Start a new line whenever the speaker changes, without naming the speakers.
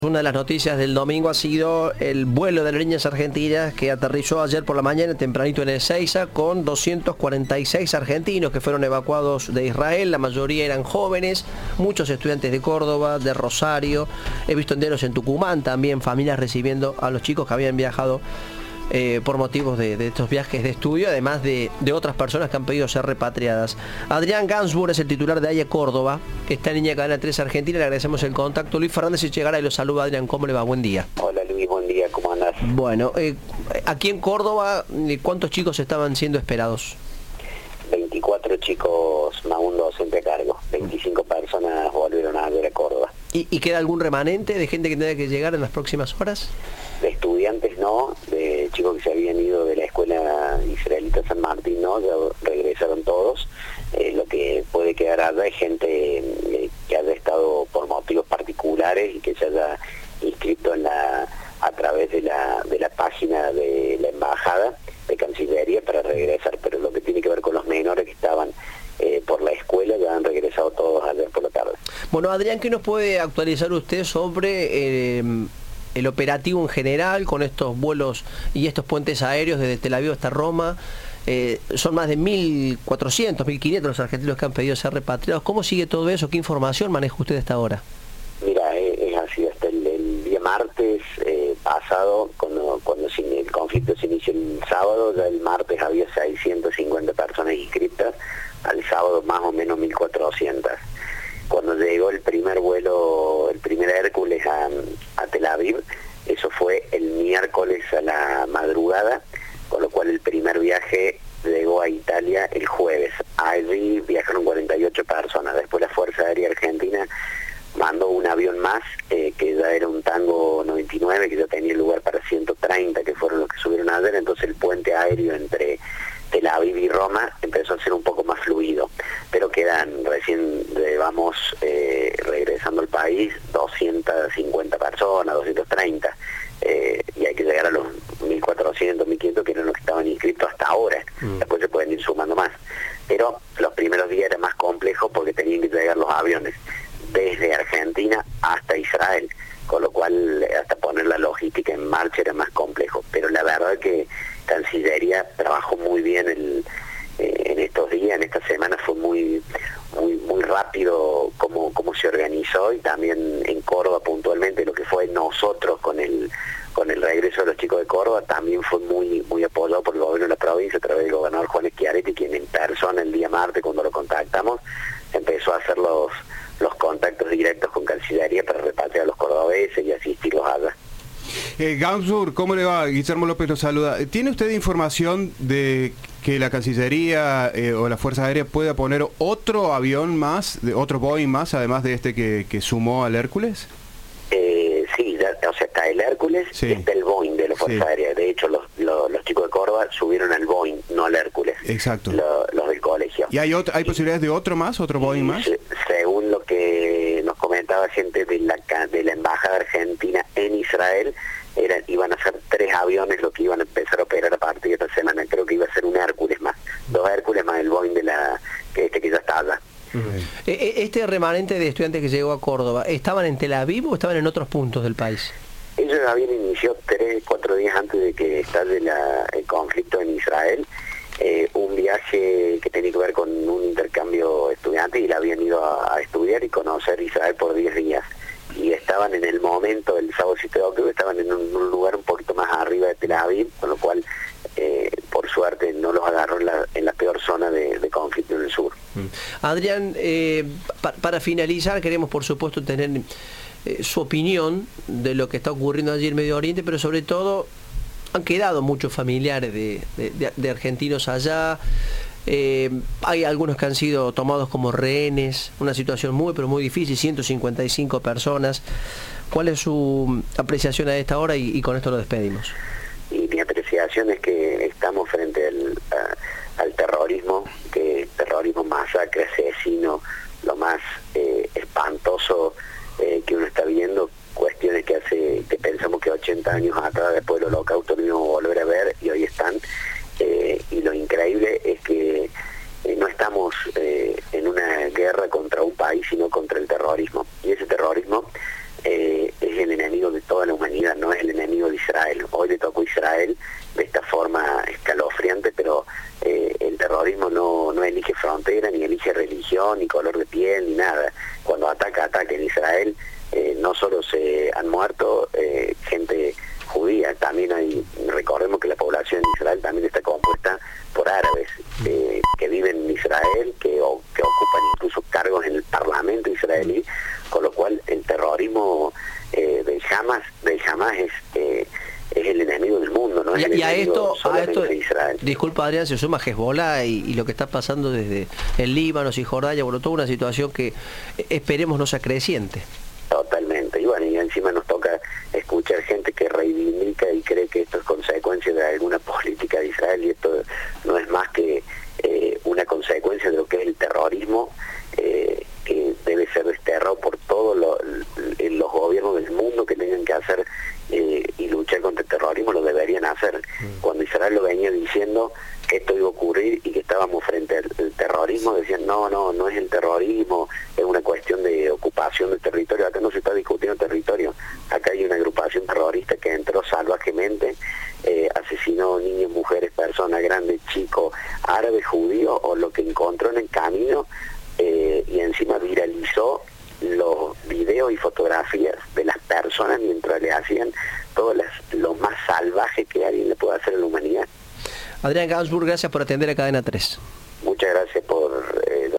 Una de las noticias del domingo ha sido el vuelo de aerolíneas argentinas que aterrizó ayer por la mañana tempranito en Ezeiza con 246 argentinos que fueron evacuados de Israel. La mayoría eran jóvenes, muchos estudiantes de Córdoba, de Rosario. He visto enteros en Tucumán también, familias recibiendo a los chicos que habían viajado por motivos de estos viajes de estudio, además de otras personas que han pedido ser repatriadas. Adrián Gansburg es el titular de AIE Córdoba, que está en línea Cadena 3 Argentina. Le agradecemos el contacto. Luis Fernández Echegaray y lo saluda. Adrián, ¿cómo le va? Buen día.
Hola Luis, buen día, ¿cómo andás?
Bueno, aquí en Córdoba, ¿cuántos chicos estaban siendo esperados?
24 chicos más un docente a cargo, 25 personas volvieron a ver a Córdoba.
¿Y queda algún remanente de gente que tenga que llegar en las próximas horas?
De estudiantes no, de chicos que se habían ido de la escuela israelita San Martín no, ya regresaron todos. Lo que puede quedar allá es gente que haya estado por motivos particulares y que se haya inscrito a través de la página de la embajada de Cancillería para regresar, pero lo que tiene que ver con los menores que estaban por la escuela ya han regresado todos ayer por la tarde.
Bueno, Adrián, ¿qué nos puede actualizar usted sobre el operativo en general con estos vuelos y estos puentes aéreos desde Tel Aviv hasta Roma? Son más de 1.400, 1.500 los argentinos que han pedido ser repatriados. ¿Cómo sigue todo eso? ¿Qué información maneja usted hasta ahora?
Mira, es así, hasta el día martes pasado, cuando el conflicto se inició el sábado, ya el martes había 650 personas inscritas, al sábado más o menos 1.400. Cuando llegó el primer vuelo, el primer Hércules a Tel Aviv, eso fue el miércoles a la madrugada, con lo cual el primer viaje llegó a Italia el jueves. Allí viajaron 48 personas. Después la Fuerza Aérea Argentina mandó un avión más, que ya era un Tango 99, que ya tenía lugar para 130, que fueron los que subieron ayer. Entonces el puente aéreo entre Tel Aviv y Roma empezó a ser un poco más fluido, pero recién vamos regresando al país 250 personas, 230, y hay que llegar a los 1.400, 1.500 que eran los que estaban inscritos hasta ahora. Después se pueden ir sumando más, pero los primeros días era más complejo porque tenían que llegar los aviones desde Argentina hasta Israel, con lo cual hasta poner la logística en marcha era más complejo, pero la verdad que Cancillería trabajó muy bien en estos días, en esta semana fue muy rápido cómo se organizó, y también en Córdoba puntualmente lo que fue nosotros con el regreso de los chicos de Córdoba también fue muy apoyado por el gobierno de la provincia a través del gobernador Juan Schiaretti, quien en persona el día martes cuando lo contactamos empezó a hacer los contactos directos con Cancillería para repatriar a los cordobeses y asistirlos allá.
Gansburg, ¿cómo le va? Guillermo López lo saluda. ¿Tiene usted información de que la Cancillería o la Fuerza Aérea pueda poner otro avión más, otro Boeing más, además de este que sumó al Hércules?
Sí, o sea, está el Hércules, sí. Está el Boeing de la Fuerza Aérea. De hecho, los chicos de Córdoba subieron al Boeing, no al Hércules.
Exacto.
Los del colegio.
¿Y hay posibilidades de otro más, otro Boeing más?
Según lo que nos comentaba gente de la Embajada Argentina en Israel, iban a ser 3 aviones los que iban a empezar a operar a partir de esta semana. Creo que iba a ser un Hércules más, 2 Hércules más el Boeing que ya está allá.
Este remanente de estudiantes que llegó a Córdoba, ¿estaban en Tel Aviv o estaban en otros puntos del país?
Ellos habían iniciado 3-4 días antes de que estalle el conflicto en Israel, un viaje que tenía que ver con un intercambio estudiantil, y la habían ido a estudiar y conocer Israel por 10 días. Y estaban en el momento, el sábado 7 de octubre, estaban en un lugar un poquito más arriba de Tel Aviv, con lo cual, por suerte, no los agarró en la peor zona de conflicto en el sur.
Adrián, para finalizar, queremos por supuesto tener su opinión de lo que está ocurriendo allí en Medio Oriente, pero sobre todo han quedado muchos familiares de argentinos allá. Hay algunos que han sido tomados como rehenes, una situación pero muy difícil, 155 personas. ¿Cuál es su apreciación a esta hora? Y con esto lo despedimos.
Y mi apreciación es que estamos frente al terrorismo, que terrorismo, masacre, asesino, lo más espantoso que uno está viendo, cuestiones que pensamos que 80 años atrás, después del Holocausto, no íbamos a volver a ver, y hoy están. Y lo increíble es que no estamos en una guerra contra un país, sino contra el terrorismo. Y ese terrorismo es el enemigo humanidad, no es el enemigo de Israel. Hoy le tocó a Israel de esta forma escalofriante, pero el terrorismo no elige frontera, ni elige religión, ni color de piel, ni nada. Cuando ataca en Israel, no solo se han muerto gente judía, también recordemos que la población de Israel también está compuesta por árabes que viven en Israel, que ocupan incluso cargos en el parlamento israelí, con lo cual el terrorismo del Hamas es el enemigo del mundo, no es el enemigo solamente de Israel.
Disculpa, Adrián, se suma Hezbollah y lo que está pasando desde el Líbano, Cisjordania, bueno, toda una situación que esperemos no sea creciente.
Totalmente, y bueno, y encima nos toca escuchar gente que reivindica y cree que esto es consecuencia de alguna política de Israel, y esto no es más que una consecuencia de lo que es el terrorismo, que debe ser desterrado por todos los gobiernos del mundo que tengan que hacer y luchar contra el terrorismo, lo deberían hacer. Cuando Israel lo venía diciendo que esto iba a ocurrir y que estábamos frente al terrorismo, decían no es el terrorismo, es una cuestión de ocupación de territorio. Acá no se está discutiendo territorio, acá hay una agrupación terrorista que entró salvajemente, asesinó niños, mujeres, personas grandes, chicos, árabes, judíos o lo que encontró en el camino, y encima viralizó los videos y fotografías de las personas mientras le hacían todo lo más salvaje que alguien le puede hacer a la humanidad.
Adrián Gaunsburg, gracias por atender a Cadena 3.
Muchas gracias por